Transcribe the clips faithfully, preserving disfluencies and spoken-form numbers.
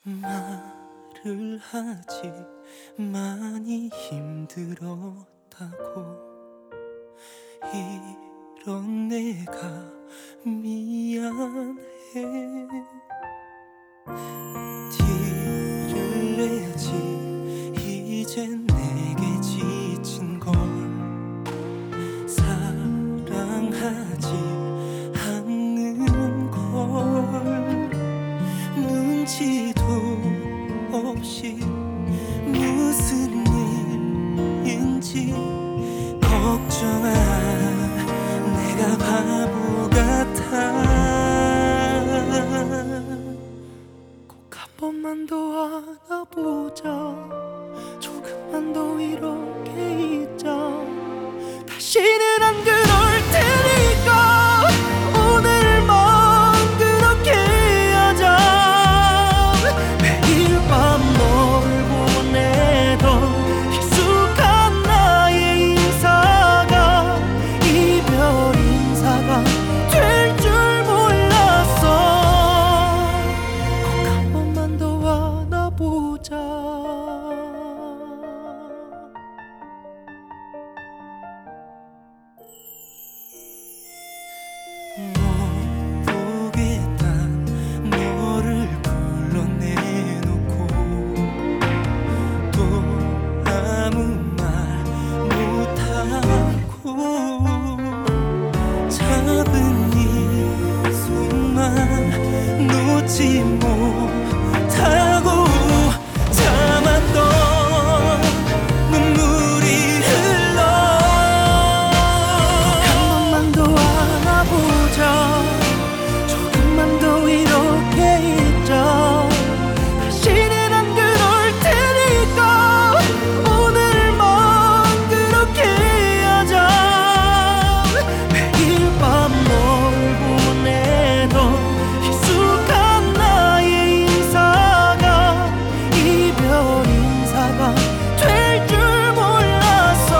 말을 하지 많이 힘들었다고. 이런 내가 미안해. 티를 내지 이젠 내게 지친 걸. 사랑하지 않는 걸. 눈치도 없이 무슨 일인지 걱정한 내가 바보 같아. 꼭 한 번만 더 안아보자. 조금만 더 이렇게 있자. 다시는 안 그럴 테니까 오늘만 그렇게 하자. 매일 밤 널 보내던 익숙한 나의 인사가 이별 인사가 될 줄 몰랐어. 꼭 한 번만 더 안아보자. 못 보겠단 너를 불러내놓고 또 아무 말 못하고 잡은 이 손만 놓지 못하고 참았던 눈물이 흘러. 한 번만 더 안아보자. 조금만 더 이렇게 있자. 다시는 안 그럴 테니까 오늘만 그렇게 하자. 매일 밤 널 보내던 익숙한 나의 인사가 이별 인사가 될 줄 몰랐어.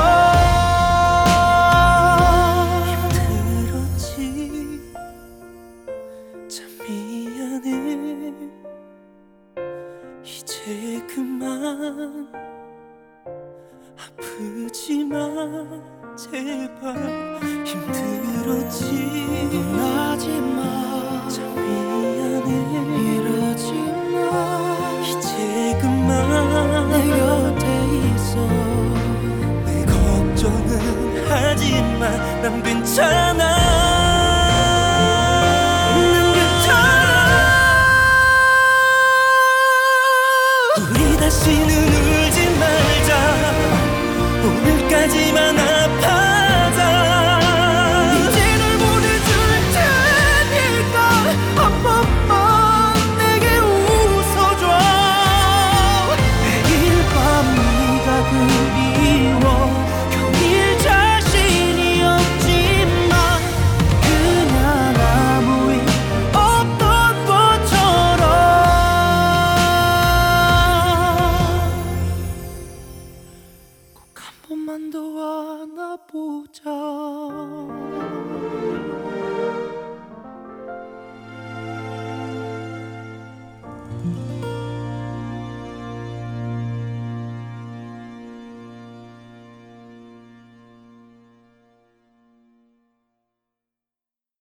힘들었지. 참 미안해. 이제 그만 아프지마 제발. 힘들었지. 떠나지마. 참 미안해. 이러지마. 이제 그만 내 곁에 있어. 내 걱정은 하지마. 난 괜찮아.